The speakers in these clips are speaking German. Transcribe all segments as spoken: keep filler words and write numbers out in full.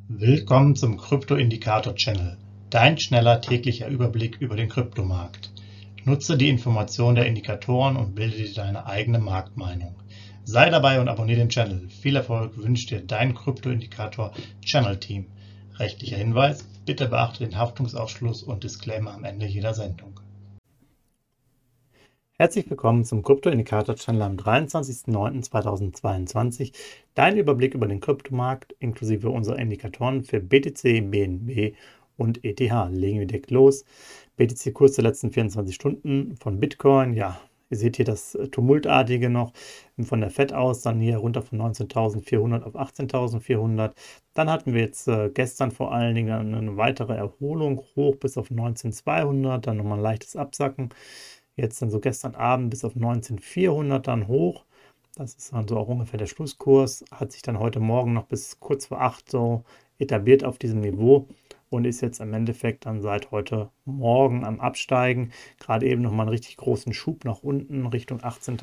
Willkommen zum Krypto-Indikator-Channel, dein schneller täglicher Überblick über den Kryptomarkt. Nutze die Informationen der Indikatoren und bilde dir deine eigene Marktmeinung. Sei dabei und abonniere den Channel. Viel Erfolg wünscht dir dein Krypto-Indikator-Channel-Team. Rechtlicher Hinweis: Bitte beachte den Haftungsausschluss und Disclaimer am Ende jeder Sendung. Herzlich willkommen zum Krypto-Indikator-Channel am dreiundzwanzigsten neunten zweitausendzweiundzwanzig. Dein Überblick über den Kryptomarkt inklusive unserer Indikatoren für B T C, B N B und E T H. Legen wir direkt los. B T C-Kurs der letzten vierundzwanzig Stunden von Bitcoin. Ja, ihr seht hier das Tumultartige noch von der Fed aus, dann hier runter von neunzehntausendvierhundert auf achtzehntausendvierhundert. Dann hatten wir jetzt äh, gestern vor allen Dingen eine weitere Erholung hoch bis auf neunzehntausendzweihundert, dann nochmal ein leichtes Absacken. Jetzt dann so gestern Abend bis auf neunzehntausendvierhundert dann hoch. Das ist dann so auch ungefähr der Schlusskurs. Hat sich dann heute Morgen noch bis kurz vor acht so etabliert auf diesem Niveau und ist jetzt im Endeffekt dann seit heute Morgen am Absteigen. Gerade eben nochmal einen richtig großen Schub nach unten Richtung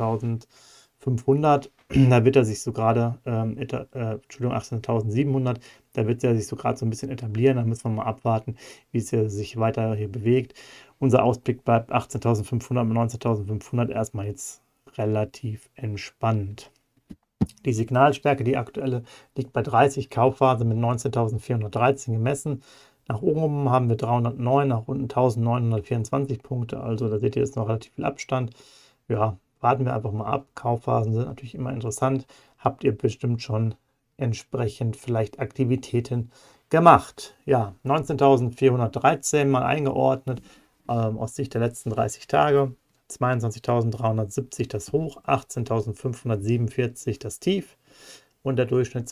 achtzehntausendfünfhundert. Da wird er sich so gerade, ähm, äh, Entschuldigung, achtzehntausendsiebenhundert, da wird er sich so gerade so ein bisschen etablieren. Da müssen wir mal abwarten, wie es sich weiter hier bewegt. Unser Ausblick bleibt achtzehntausendfünfhundert und neunzehntausendfünfhundert erstmal jetzt relativ entspannt. Die Signalstärke, die aktuelle, liegt bei dreißig, Kaufphase mit neunzehntausendvierhundertdreizehn gemessen. Nach oben haben wir dreihundertneun, nach unten eintausendneunhundertvierundzwanzig Punkte, also da seht ihr jetzt noch relativ viel Abstand. Ja, warten wir einfach mal ab. Kaufphasen sind natürlich immer interessant. Habt ihr bestimmt schon entsprechend vielleicht Aktivitäten gemacht. Ja, neunzehntausendvierhundertdreizehn mal eingeordnet ähm, aus Sicht der letzten dreißig Tage. zweiundzwanzigtausenddreihundertsiebzig das Hoch, achtzehntausendfünfhundertsiebenundvierzig das Tief und der Durchschnitt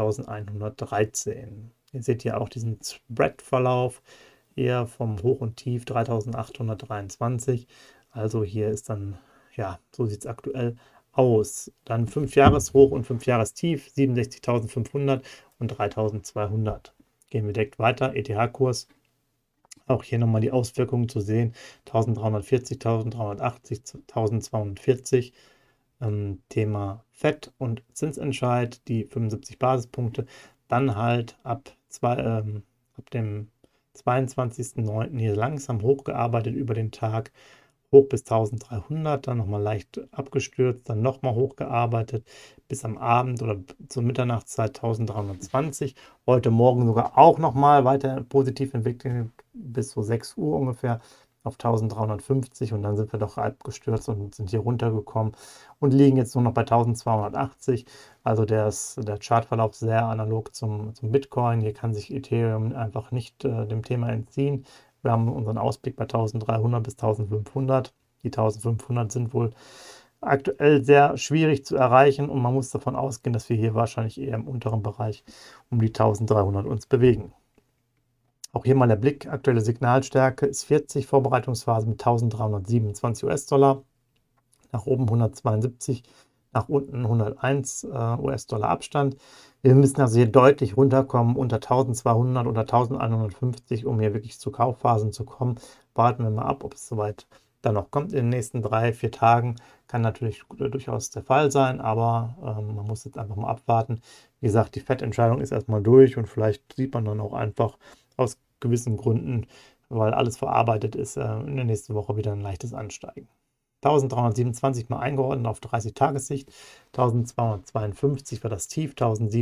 zwanzigtausendeinhundertdreizehn. Ihr seht hier auch diesen Spread-Verlauf hier vom Hoch und Tief dreitausendachthundertdreiundzwanzig. Also hier ist dann, ja, so sieht es aktuell aus. Dann fünf Jahreshoch und fünf Jahrestief, siebenundsechzigtausendfünfhundert und dreitausendzweihundert. Gehen wir direkt weiter, E T H-Kurs. Auch hier nochmal die Auswirkungen zu sehen, eintausenddreihundertvierzig, eintausenddreihundertachtzig, eintausendzweihundertvierzig. Ähm, Thema Fed und Zinsentscheid, die fünfundsiebzig Basispunkte. Dann halt ab, zwei, ähm, ab dem zweiundzwanzigsten neunten hier langsam hochgearbeitet über den Tag, hoch bis eintausenddreihundert, dann nochmal leicht abgestürzt, dann nochmal hochgearbeitet bis am Abend oder zur Mitternachtszeit eintausenddreihundertzwanzig. Heute Morgen sogar auch nochmal weiter positiv entwickelt bis so sechs Uhr ungefähr auf eintausenddreihundertfünfzig und dann sind wir doch abgestürzt und sind hier runtergekommen und liegen jetzt nur noch bei eintausendzweihundertachtzig. Also der, ist, der Chartverlauf sehr analog zum, zum Bitcoin. Hier kann sich Ethereum einfach nicht äh, dem Thema entziehen. Wir haben unseren Ausblick bei eintausenddreihundert bis eintausendfünfhundert. Die eintausendfünfhundert sind wohl aktuell sehr schwierig zu erreichen und man muss davon ausgehen, dass wir hier wahrscheinlich eher im unteren Bereich um die eintausenddreihundert uns bewegen. Auch hier mal der Blick, aktuelle Signalstärke ist vierzig, Vorbereitungsphase mit eintausenddreihundertsiebenundzwanzig US-Dollar, nach oben hundertzweiundsiebzig, nach unten hunderteins äh, U S-Dollar Abstand. Wir müssen also hier deutlich runterkommen unter eintausendzweihundert oder eintausendeinhundertfünfzig, um hier wirklich zu Kaufphasen zu kommen. Warten wir mal ab, ob es soweit dann noch kommt in den nächsten drei, vier Tagen. Kann natürlich durchaus der Fall sein, aber ähm, man muss jetzt einfach mal abwarten. Wie gesagt, die Fed-Entscheidung ist erstmal durch und vielleicht sieht man dann auch einfach aus gewissen Gründen, weil alles verarbeitet ist, äh, in der nächsten Woche wieder ein leichtes Ansteigen. eintausenddreihundertsiebenundzwanzig mal eingeordnet auf dreißig-Tagessicht, eintausendzweihundertzweiundfünfzig war das Tief,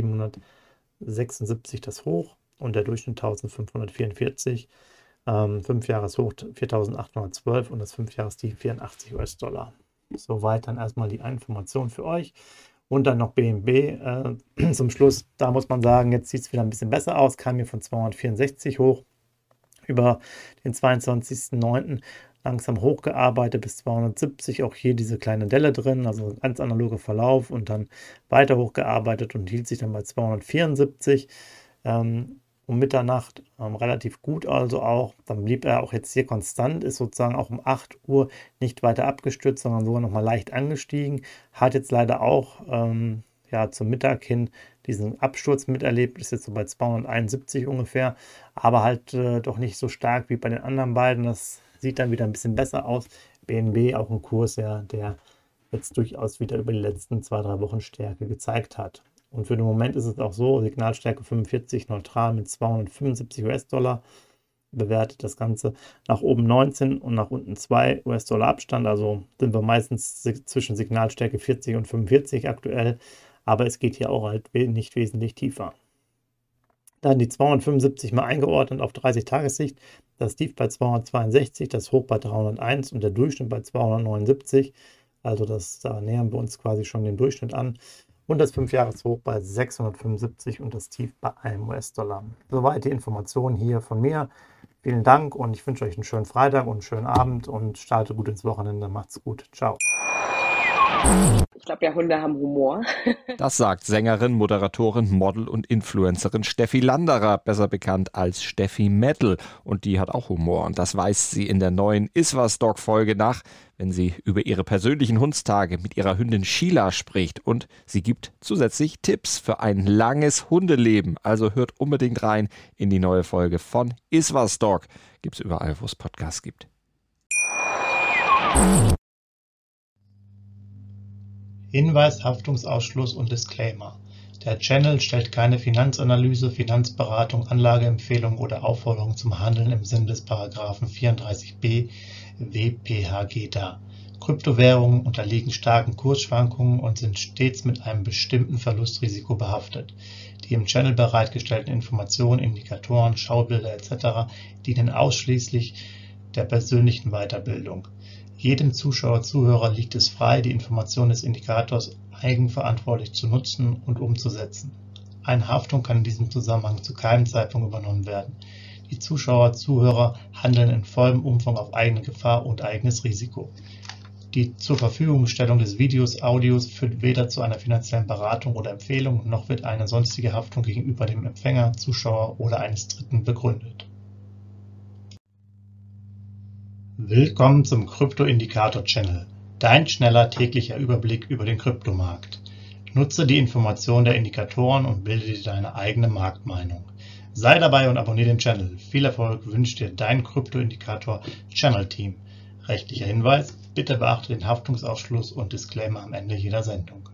eintausendsiebenhundertsechsundsiebzig das Hoch und der Durchschnitt eintausendfünfhundertvierundvierzig. Ähm, fünf Jahreshoch viertausendachthundertzwölf und das fünf Jahrestief vierundachtzig US-Dollar. Soweit dann erstmal die Information für euch. Und dann noch B N B äh, zum Schluss. Da muss man sagen, jetzt sieht es wieder ein bisschen besser aus. Kam hier von zweihundertvierundsechzig hoch über den zweiundzwanzigsten neunten langsam hochgearbeitet bis zweihundertsiebzig. Auch hier diese kleine Delle drin, also ein ganz analoger Verlauf und dann weiter hochgearbeitet und hielt sich dann bei zweihundertvierundsiebzig. Ähm, um Mitternacht ähm, relativ gut also auch. Dann blieb er auch jetzt hier konstant, ist sozusagen auch um acht Uhr nicht weiter abgestürzt, sondern sogar nochmal leicht angestiegen. Hat jetzt leider auch ähm, ja, zum Mittag hin diesen Absturz miterlebt, ist jetzt so bei zweihunderteinundsiebzig ungefähr, aber halt äh, doch nicht so stark wie bei den anderen beiden. Das sieht dann wieder ein bisschen besser aus. B N B auch ein Kurs, ja, der jetzt durchaus wieder über die letzten zwei, drei Wochen Stärke gezeigt hat. Und für den Moment ist es auch so, Signalstärke fünfundvierzig neutral mit zweihundertfünfundsiebzig US-Dollar. Bewertet das Ganze nach oben neunzehn und nach unten zwei US-Dollar Abstand. Also sind wir meistens zwischen Signalstärke vierzig und fünfundvierzig aktuell. Aber es geht hier auch halt nicht wesentlich tiefer. Dann die zweihundertfünfundsiebzig mal eingeordnet auf dreißig Tagessicht. Das Tief bei zweihundertzweiundsechzig, das Hoch bei dreihunderteins und der Durchschnitt bei zweihundertneunundsiebzig. Also das, da nähern wir uns quasi schon den Durchschnitt an. Und das fünf Jahres Hoch bei sechshundertfünfundsiebzig und das Tief bei einem US-Dollar. Soweit die Informationen hier von mir. Vielen Dank und ich wünsche euch einen schönen Freitag und einen schönen Abend und startet gut ins Wochenende. Macht's gut. Ciao. Ich glaube ja, Hunde haben Humor. Das sagt Sängerin, Moderatorin, Model und Influencerin Steffi Landerer, besser bekannt als Steffi Metal. Und die hat auch Humor. Und das weist sie in der neuen Iswas Dog Folge nach, wenn sie über ihre persönlichen Hundstage mit ihrer Hündin Sheila spricht. Und sie gibt zusätzlich Tipps für ein langes Hundeleben. Also hört unbedingt rein in die neue Folge von Iswas Dog. Gibt's überall, wo es Podcasts gibt. Hinweis, Haftungsausschluss und Disclaimer. Der Channel stellt keine Finanzanalyse, Finanzberatung, Anlageempfehlung oder Aufforderung zum Handeln im Sinne des Paragraphen vierunddreißig b W P H G dar. Kryptowährungen unterliegen starken Kursschwankungen und sind stets mit einem bestimmten Verlustrisiko behaftet. Die im Channel bereitgestellten Informationen, Indikatoren, Schaubilder et cetera dienen ausschließlich der persönlichen Weiterbildung. Jedem Zuschauer, Zuhörer liegt es frei, die Information des Indikators eigenverantwortlich zu nutzen und umzusetzen. Eine Haftung kann in diesem Zusammenhang zu keinem Zeitpunkt übernommen werden. Die Zuschauer, Zuhörer handeln in vollem Umfang auf eigene Gefahr und eigenes Risiko. Die zur Verfügungstellung des Videos, Audios führt weder zu einer finanziellen Beratung oder Empfehlung, noch wird eine sonstige Haftung gegenüber dem Empfänger, Zuschauer oder eines Dritten begründet. Willkommen zum Krypto-Indikator-Channel, dein schneller täglicher Überblick über den Kryptomarkt. Nutze die Informationen der Indikatoren und bilde dir deine eigene Marktmeinung. Sei dabei und abonniere den Channel. Viel Erfolg wünscht dir dein Krypto-Indikator-Channel-Team. Rechtlicher Hinweis: Bitte beachte den Haftungsausschluss und Disclaimer am Ende jeder Sendung.